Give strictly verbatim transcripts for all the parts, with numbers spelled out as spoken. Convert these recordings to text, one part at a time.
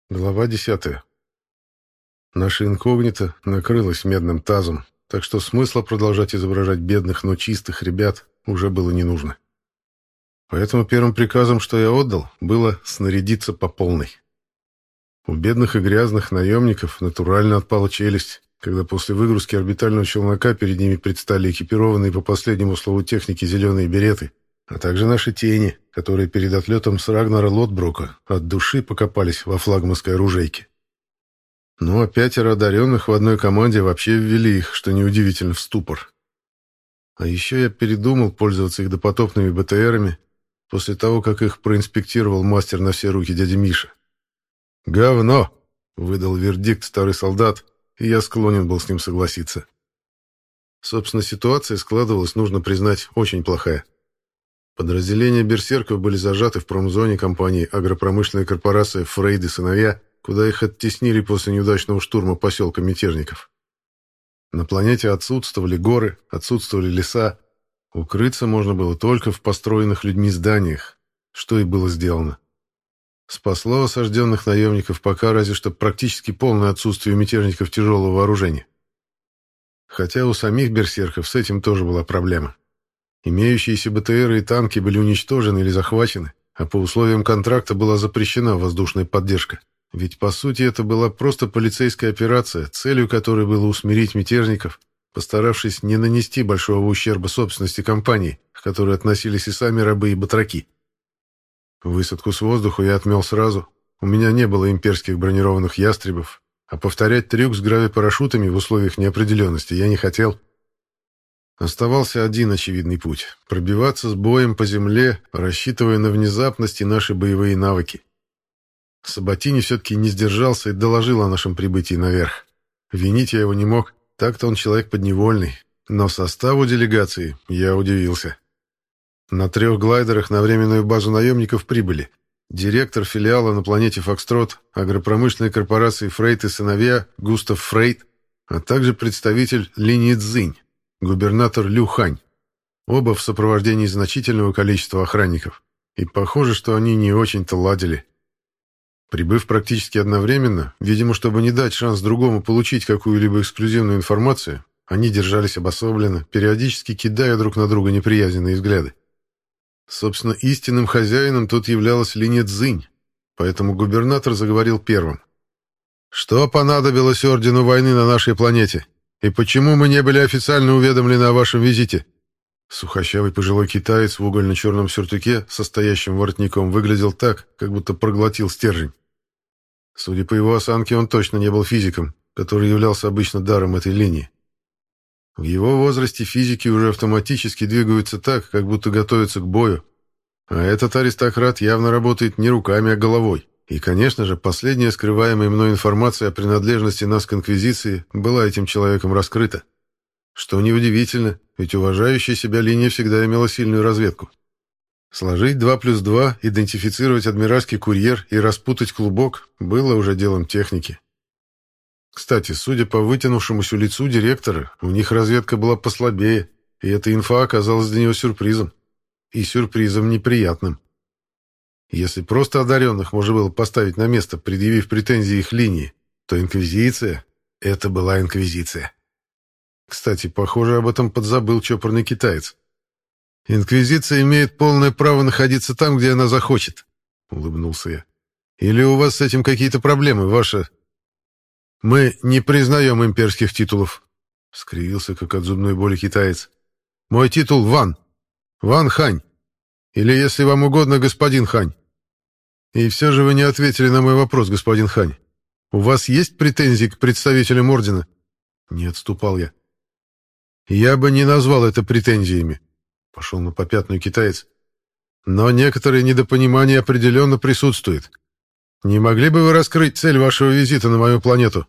Глава десятая. Наше инкогнито накрылось медным тазом, так что смысла продолжать изображать бедных, но чистых ребят уже было не нужно. Поэтому первым приказом, что я отдал, было снарядиться по полной. У бедных и грязных наемников натурально отпала челюсть, когда после выгрузки орбитального челнока перед ними предстали экипированные по последнему слову техники зеленые береты, а также наши тени, которые перед отлетом с Рагнара Лотброка от души покопались во флагманской оружейке. Ну а пятеро одаренных в одной команде вообще ввели их, что неудивительно, в ступор. А еще я передумал пользоваться их допотопными БТРами после того, как их проинспектировал мастер на все руки дядя Миша. «Говно!» — выдал вердикт старый солдат, и я склонен был с ним согласиться. Собственно, ситуация складывалась, нужно признать, очень плохая. Подразделения берсерков были зажаты в промзоне компании агропромышленная корпорация «Фрейд и сыновья», куда их оттеснили после неудачного штурма поселка мятежников. На планете отсутствовали горы, отсутствовали леса. Укрыться можно было только в построенных людьми зданиях, что и было сделано. Спасло осажденных наемников пока разве что практически полное отсутствие у мятежников тяжелого вооружения. Хотя у самих берсерков с этим тоже была проблема. Имеющиеся БТРы и танки были уничтожены или захвачены, а по условиям контракта была запрещена воздушная поддержка. Ведь, по сути, это была просто полицейская операция, целью которой было усмирить мятежников, постаравшись не нанести большого ущерба собственности компании, к которой относились и сами рабы и батраки. Высадку с воздуха я отмел сразу. У меня не было имперских бронированных ястребов, а повторять трюк с гравипарашютами в условиях неопределенности я не хотел. Оставался один очевидный путь — пробиваться с боем по земле, рассчитывая на внезапность и наши боевые навыки. Сабатини все-таки не сдержался и доложил о нашем прибытии наверх. Винить я его не мог, так-то он человек подневольный, но составу делегации я удивился. На трех глайдерах на временную базу наемников прибыли директор филиала на планете Фокстрот, агропромышленной корпорации «Фрейд и сыновья» Густав Фрейд, а также представитель линии Цзинь, губернатор Лю Хань, оба в сопровождении значительного количества охранников, и похоже, что они не очень-то ладили. Прибыв практически одновременно, видимо, чтобы не дать шанс другому получить какую-либо эксклюзивную информацию, они держались обособленно, периодически кидая друг на друга неприязненные взгляды. Собственно, истинным хозяином тут являлась линия Цзинь, поэтому губернатор заговорил первым. «Что понадобилось Ордену войны на нашей планете? И почему мы не были официально уведомлены о вашем визите?» Сухощавый пожилой китаец в угольно-черном сюртуке со стоящим воротником выглядел так, как будто проглотил стержень. Судя по его осанке, он точно не был физиком, который являлся обычно даром этой линии. В его возрасте физики уже автоматически двигаются так, как будто готовятся к бою, а этот аристократ явно работает не руками, а головой. И, конечно же, последняя скрываемая мной информация о принадлежности нас к Инквизиции была этим человеком раскрыта. Что неудивительно, ведь уважающая себя линия всегда имела сильную разведку. Сложить два плюс два, идентифицировать адмиральский курьер и распутать клубок было уже делом техники. Кстати, судя по вытянувшемуся лицу директора, у них разведка была послабее, и эта инфа оказалась для него сюрпризом. И сюрпризом неприятным. Если просто одаренных можно было поставить на место, предъявив претензии их линии, то Инквизиция — это была Инквизиция. Кстати, похоже, об этом подзабыл чопорный китаец. «Инквизиция имеет полное право находиться там, где она захочет», — улыбнулся я. «Или у вас с этим какие-то проблемы, ваша...» «Мы не признаем имперских титулов», — скривился, как от зубной боли китаец. «Мой титул — Ван. Ван Хань. Или, если вам угодно, господин Хань. И все же вы не ответили на мой вопрос, господин Хань. У вас есть претензии к представителям Ордена?» Не отступал я. «Я бы не назвал это претензиями», — пошел на попятную китаец. «Но некоторое недопонимание определенно присутствует. Не могли бы вы раскрыть цель вашего визита на мою планету?»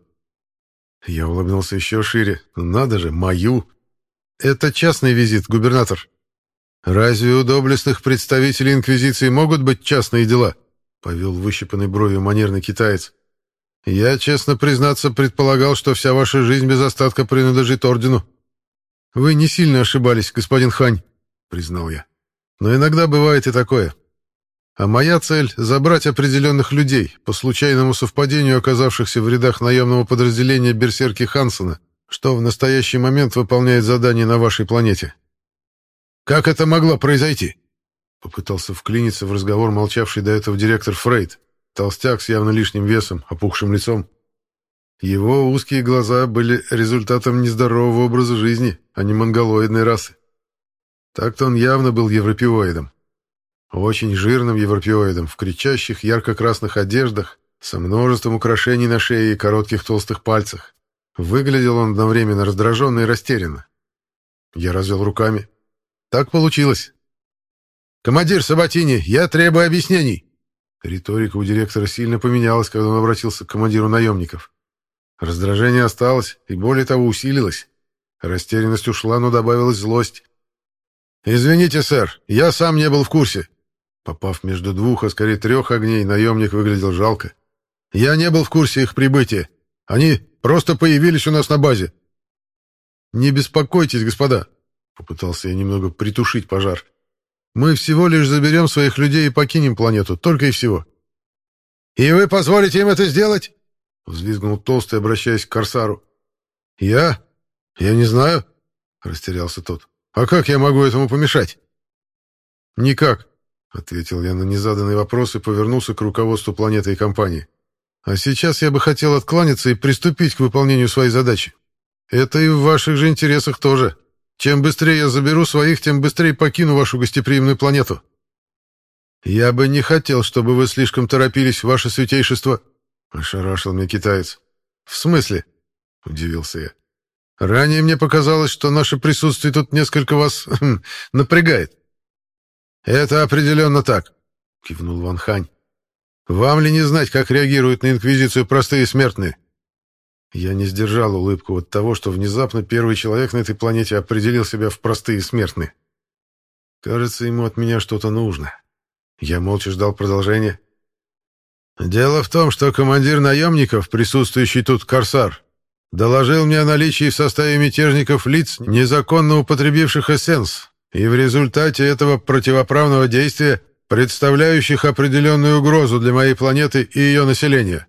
Я улыбнулся еще шире. «Надо же, мою!» «Это частный визит, губернатор». «Разве у доблестных представителей Инквизиции могут быть частные дела?» — повел выщипанной бровью манерный китаец. «Я, честно признаться, предполагал, что вся ваша жизнь без остатка принадлежит Ордену». «Вы не сильно ошибались, господин Хань», — признал я. «Но иногда бывает и такое. а моя цель — забрать определенных людей, по случайному совпадению оказавшихся в рядах наемного подразделения Берсерки Хансена, что в настоящий момент выполняет задание на вашей планете». «Как это могло произойти?» — попытался вклиниться в разговор молчавший до этого директор Фрейд, толстяк с явно лишним весом, опухшим лицом. Его узкие глаза были результатом нездорового образа жизни, а не монголоидной расы. Так-то он явно был европеоидом. Очень жирным европеоидом, в кричащих ярко-красных одеждах, со множеством украшений на шее и коротких толстых пальцах. Выглядел он одновременно раздраженно и растерянно. Я развел руками. «Так получилось». «Командир Сабатини, я требую объяснений!» Риторика у директора сильно поменялась, когда он обратился к командиру наемников. Раздражение осталось и, более того, усилилось. Растерянность ушла, но добавилась злость. «Извините, сэр, я сам не был в курсе». Попав между двух, а скорее трех огней, наемник выглядел жалко. «Я не был в курсе их прибытия. Они просто появились у нас на базе». «Не беспокойтесь, господа», — попытался я немного притушить пожар. «Мы всего лишь заберем своих людей и покинем планету, только и всего». «И вы позволите им это сделать?» — взвизгнул Толстый, обращаясь к Корсару. «Я? Я не знаю», — растерялся тот. «А как я могу этому помешать?» «Никак», — ответил я на незаданный вопрос и повернулся к руководству планеты и компании. «А сейчас я бы хотел откланяться и приступить к выполнению своей задачи. Это и в ваших же интересах тоже. Чем быстрее я заберу своих, тем быстрее покину вашу гостеприимную планету». «Я бы не хотел, чтобы вы слишком торопились, ваше святейшество», — ошарашил меня китаец. «В смысле?» — удивился я. «Ранее мне показалось, что наше присутствие тут несколько вас хм, напрягает». «Это определенно так», — кивнул Ван Хань. «Вам ли не знать, как реагируют на инквизицию простые смертные?» Я не сдержал улыбку от того, что внезапно первый человек на этой планете определил себя в простые смертные. Кажется, ему от меня что-то нужно. Я молча ждал продолжения. «Дело в том, что командир наемников, присутствующий тут Корсар, доложил мне о наличии в составе мятежников лиц, незаконно употребивших эссенс, и в результате этого противоправного действия, представляющих определенную угрозу для моей планеты и ее населения».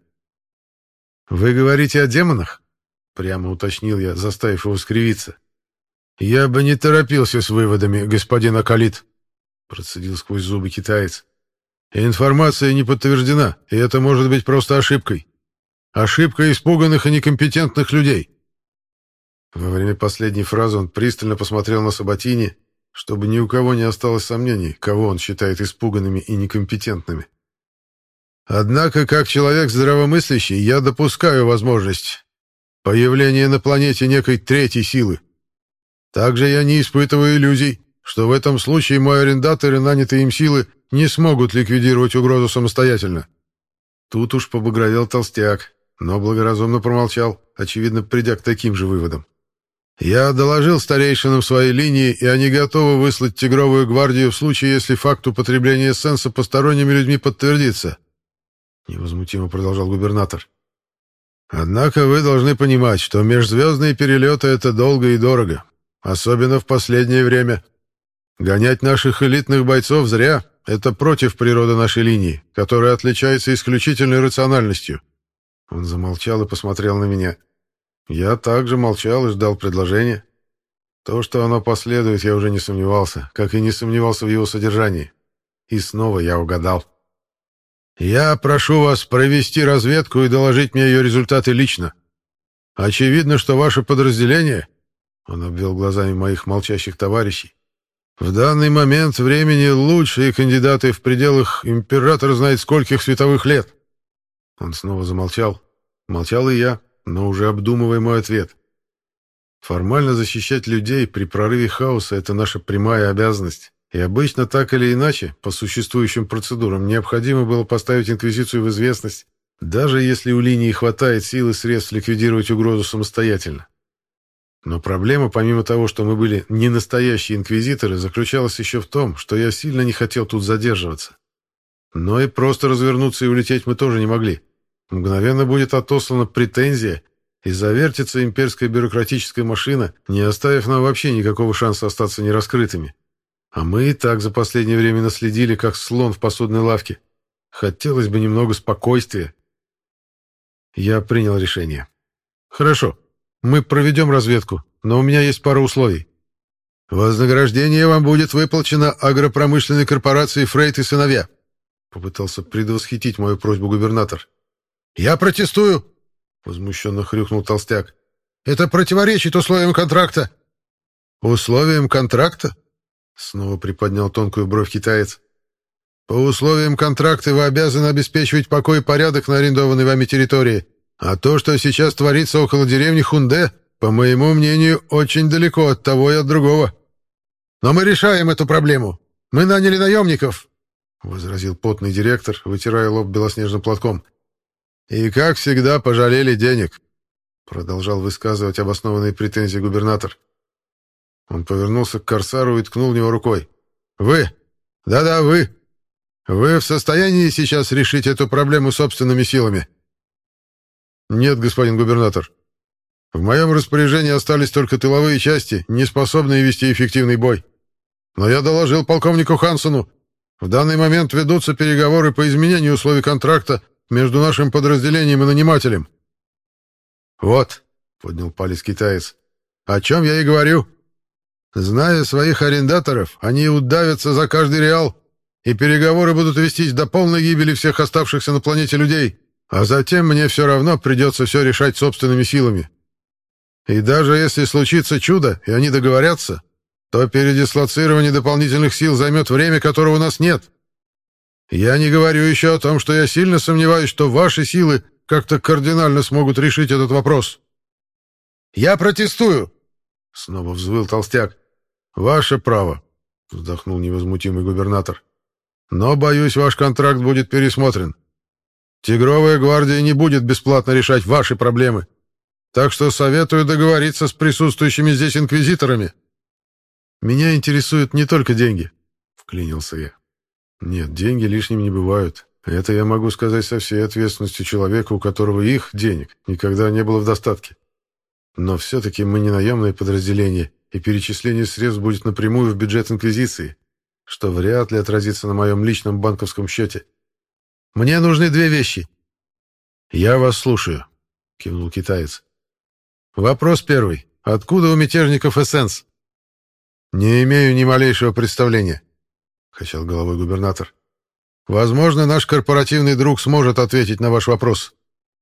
«Вы говорите о демонах?» — прямо уточнил я, заставив его скривиться. «Я бы не торопился с выводами, господин Акалит», — процедил сквозь зубы китаец. «Информация не подтверждена, и это может быть просто ошибкой. Ошибка испуганных и некомпетентных людей». Во время последней фразы он пристально посмотрел на Сабатини, чтобы ни у кого не осталось сомнений, кого он считает испуганными и некомпетентными. «Однако, как человек здравомыслящий, я допускаю возможность появления на планете некой третьей силы. Также я не испытываю иллюзий, что в этом случае мой арендатор и нанятые им силы не смогут ликвидировать угрозу самостоятельно». Тут уж побагровел толстяк, но благоразумно промолчал, очевидно, придя к таким же выводам. «Я доложил старейшинам своей линии, и они готовы выслать тигровую гвардию в случае, если факт употребления эссенса посторонними людьми подтвердится», — невозмутимо продолжал губернатор. «Однако вы должны понимать, что межзвездные перелеты — это долго и дорого, особенно в последнее время. Гонять наших элитных бойцов зря — это против природы нашей линии, которая отличается исключительной рациональностью». Он замолчал и посмотрел на меня. Я также молчал и ждал предложения. То, что оно последует, я уже не сомневался, как и не сомневался в его содержании. И снова я угадал. «Я прошу вас провести разведку и доложить мне ее результаты лично. Очевидно, что ваше подразделение...» Он обвел глазами моих молчащих товарищей. «В данный момент времени лучшие кандидаты в пределах император знает скольких световых лет». Он снова замолчал. Молчал и я, но уже обдумывая мой ответ. Формально защищать людей при прорыве хаоса — это наша прямая обязанность. И обычно так или иначе, по существующим процедурам, необходимо было поставить Инквизицию в известность, даже если у линии хватает сил и средств ликвидировать угрозу самостоятельно. Но проблема, помимо того, что мы были не настоящие инквизиторы, заключалась еще в том, что я сильно не хотел тут задерживаться. Но и просто развернуться и улететь мы тоже не могли. Мгновенно будет отослана претензия, и завертится имперская бюрократическая машина, не оставив нам вообще никакого шанса остаться нераскрытыми. А мы и так за последнее время наследили, как слон в посудной лавке. Хотелось бы немного спокойствия. Я принял решение. Хорошо, мы проведем разведку, но у меня есть пара условий. Вознаграждение вам будет выплачено агропромышленной корпорацией «Фрейд и сыновья», попытался предвосхитить мою просьбу губернатор. «Я протестую!» — возмущенно хрюкнул толстяк. «Это противоречит условиям контракта!» «Условиям контракта?» — снова приподнял тонкую бровь китаец. «По условиям контракта вы обязаны обеспечивать покой и порядок на арендованной вами территории, а то, что сейчас творится около деревни Хунде, по моему мнению, очень далеко от того и от другого». «Но мы решаем эту проблему. Мы наняли наемников», — возразил потный директор, вытирая лоб белоснежным платком. «И, как всегда, пожалели денег», — продолжал высказывать обоснованные претензии губернатор. Он повернулся к корсару и ткнул в него рукой. «Вы! Да-да, вы! Вы в состоянии сейчас решить эту проблему собственными силами?» «Нет, господин губернатор. В моем распоряжении остались только тыловые части, не способные вести эффективный бой. Но я доложил полковнику Хансону. В данный момент ведутся переговоры по изменению условий контракта между нашим подразделением и нанимателем». «Вот», — поднял палец китаец, — «о чем я и говорю. Зная своих арендаторов, они удавятся за каждый реал, и переговоры будут вестись до полной гибели всех оставшихся на планете людей, а затем мне все равно придется все решать собственными силами. И даже если случится чудо, и они договорятся, то передислоцирование дополнительных сил займет время, которого у нас нет. Я не говорю еще о том, что я сильно сомневаюсь, что ваши силы как-то кардинально смогут решить этот вопрос». «Я протестую!» — снова взвыл толстяк. «Ваше право», — вздохнул невозмутимый губернатор. «Но, боюсь, ваш контракт будет пересмотрен. Тигровая гвардия не будет бесплатно решать ваши проблемы. Так что советую договориться с присутствующими здесь инквизиторами». «Меня интересуют не только деньги», — вклинился я. «Нет, деньги лишними не бывают. Это я могу сказать со всей ответственностью человека, у которого их, денег, никогда не было в достатке. Но все-таки мы не наемное подразделение, и перечисление средств будет напрямую в бюджет Инквизиции, что вряд ли отразится на моем личном банковском счете. Мне нужны две вещи». «Я вас слушаю», — кивнул китаец. «Вопрос первый. Откуда у мятежников эссенс?» «Не имею ни малейшего представления», — качал головой губернатор. «Возможно, наш корпоративный друг сможет ответить на ваш вопрос».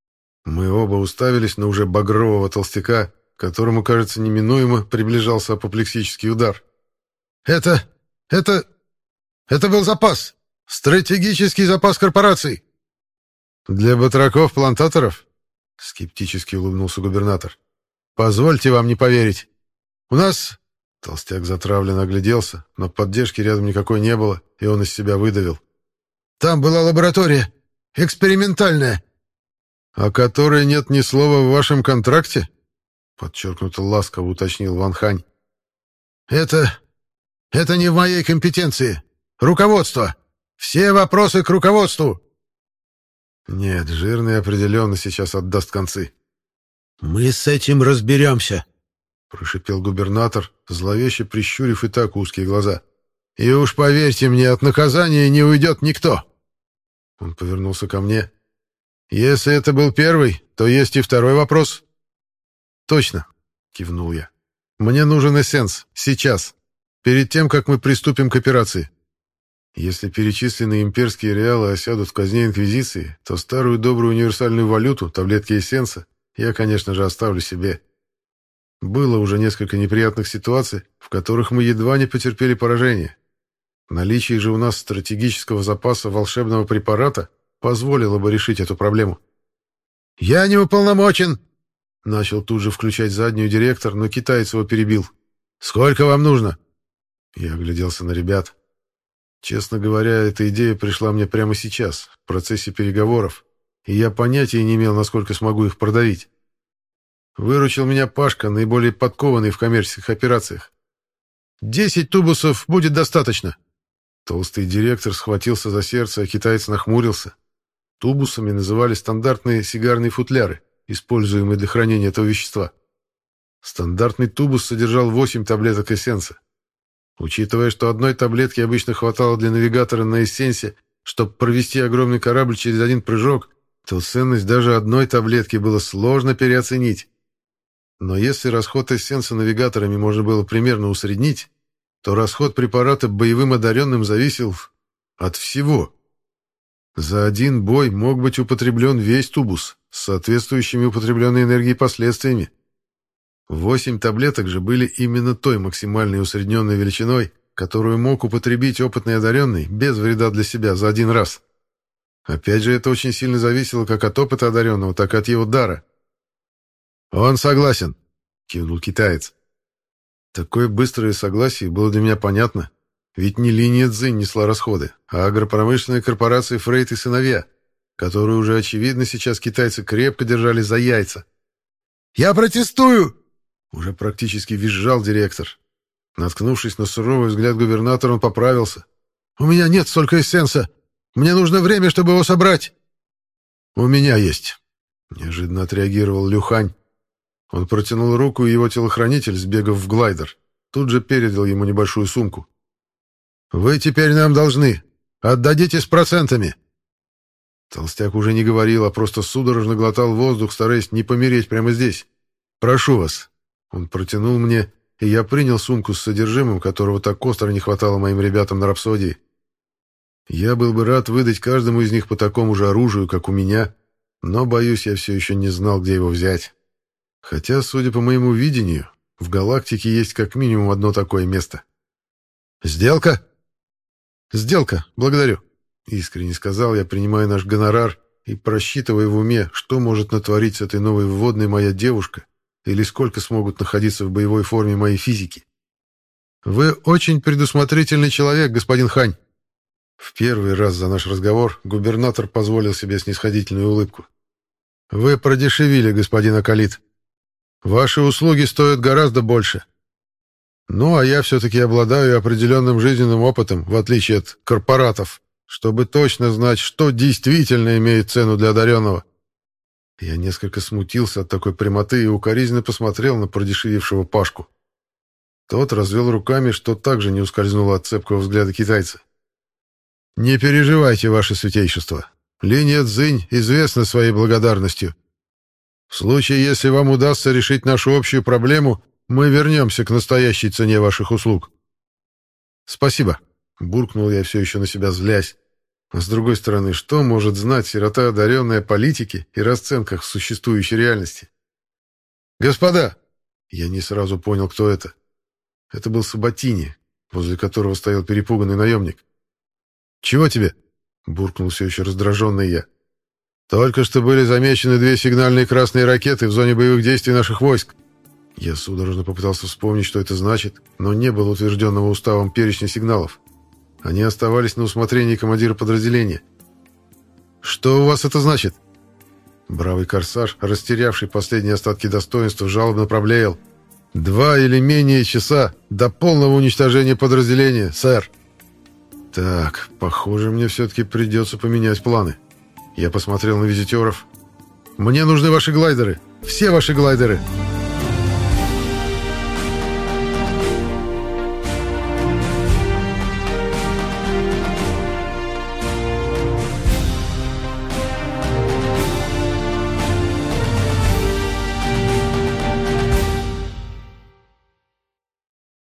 Мы оба уставились на уже багрового толстяка, которому, кажется, неминуемо приближался апоплексический удар. «Это... это... это был запас! Стратегический запас корпораций!» «Для батраков-плантаторов?» — скептически улыбнулся губернатор. «Позвольте вам не поверить. У нас...» Толстяк затравленно огляделся, но поддержки рядом никакой не было, и он из себя выдавил. «Там была лаборатория. Экспериментальная». «О которой нет ни слова в вашем контракте?» Подчеркнуто ласково уточнил Ван Хань. «Это... это не в моей компетенции. Руководство. Все вопросы к руководству». Нет, жирный определенно сейчас отдаст концы. «Мы с этим разберемся», — прошипел губернатор, зловеще прищурив и так узкие глаза. «И уж поверьте мне, от наказания не уйдет никто». Он повернулся ко мне. «Если это был первый, то есть и второй вопрос». «Точно», — кивнул я. «Мне нужен эссенс. Сейчас. Перед тем, как мы приступим к операции. Если перечисленные имперские реалы осядут в казне Инквизиции, то старую добрую универсальную валюту, таблетки эссенса, я, конечно же, оставлю себе. Было уже несколько неприятных ситуаций, в которых мы едва не потерпели поражение. Наличие же у нас стратегического запаса волшебного препарата позволило бы решить эту проблему». «Я не уполномочен!» — начал тут же включать заднюю директор, но китаец его перебил. «Сколько вам нужно?» Я огляделся на ребят. Честно говоря, эта идея пришла мне прямо сейчас, в процессе переговоров, и я понятия не имел, насколько смогу их продавить. Выручил меня Пашка, наиболее подкованный в коммерческих операциях. «Десять тубусов будет достаточно». Толстый директор схватился за сердце, а китаец нахмурился. Тубусами называли стандартные сигарные футляры, используемые для хранения этого вещества. Стандартный тубус содержал восемь таблеток эссенса. Учитывая, что одной таблетки обычно хватало для навигатора на эссенсе, чтобы провести огромный корабль через один прыжок, то ценность даже одной таблетки было сложно переоценить. Но если расход эссенса навигаторами можно было примерно усреднить, то расход препарата боевым одаренным зависел от всего. За один бой мог быть употреблен весь тубус с соответствующими употребленной энергией последствиями. Восемь таблеток же были именно той максимальной усредненной величиной, которую мог употребить опытный одаренный без вреда для себя за один раз. Опять же, это очень сильно зависело как от опыта одаренного, так и от его дара. «Он согласен», — кивнул китаец. Такое быстрое согласие было для меня понятно, ведь не линия Цзинь несла расходы, а агропромышленная корпорация Фрейд и сыновья, которые уже, очевидно, сейчас китайцы крепко держали за яйца. «Я протестую!» — уже практически визжал директор. Наткнувшись на суровый взгляд губернатора, он поправился. «У меня нет столько эссенса! Мне нужно время, чтобы его собрать!» «У меня есть!» — неожиданно отреагировал Люхань. Он протянул руку, и его телохранитель, сбегав в глайдер, тут же передал ему небольшую сумку. «Вы теперь нам должны. Отдадите с процентами!» Толстяк уже не говорил, а просто судорожно глотал воздух, стараясь не помереть прямо здесь. «Прошу вас!» Он протянул мне, и я принял сумку с содержимым, которого так остро не хватало моим ребятам на рапсодии. Я был бы рад выдать каждому из них по такому же оружию, как у меня, но, боюсь, я все еще не знал, где его взять. Хотя, судя по моему видению, в галактике есть как минимум одно такое место. «Сделка?» «Сделка, благодарю», — искренне сказал я, принимая наш гонорар и просчитывая в уме, что может натворить с этой новой вводной моя девушка или сколько смогут находиться в боевой форме моей физики. «Вы очень предусмотрительный человек, господин Хань». В первый раз за наш разговор губернатор позволил себе снисходительную улыбку. «Вы продешевили, господин Акалит. Ваши услуги стоят гораздо больше. Ну, а я все-таки обладаю определенным жизненным опытом, в отличие от корпоратов, чтобы точно знать, что действительно имеет цену для одаренного». Я несколько смутился от такой прямоты и укоризненно посмотрел на продешевившего Пашку. Тот развел руками, что также не ускользнуло от цепкого взгляда китайца. «Не переживайте, ваше святейшество. Линия Цзинь известна своей благодарностью. В случае, если вам удастся решить нашу общую проблему, мы вернемся к настоящей цене ваших услуг». «Спасибо», — буркнул я, все еще на себя злясь. А с другой стороны, что может знать сирота, одаренная политике и расценках существующей реальности? «Господа!» Я не сразу понял, кто это. Это был Саботини, возле которого стоял перепуганный наемник. «Чего тебе?» — буркнул все еще раздраженный я. «Только что были замечены две сигнальные красные ракеты в зоне боевых действий наших войск». Я судорожно попытался вспомнить, что это значит, но не было утвержденного уставом перечня сигналов. Они оставались на усмотрении командира подразделения. «Что у вас это значит?» Бравый корсар, растерявший последние остатки достоинства, жалобно проблеял. «Два или менее часа до полного уничтожения подразделения, сэр». «Так, похоже, мне все-таки придется поменять планы». Я посмотрел на визитеров. «Мне нужны ваши глайдеры. Все ваши глайдеры!»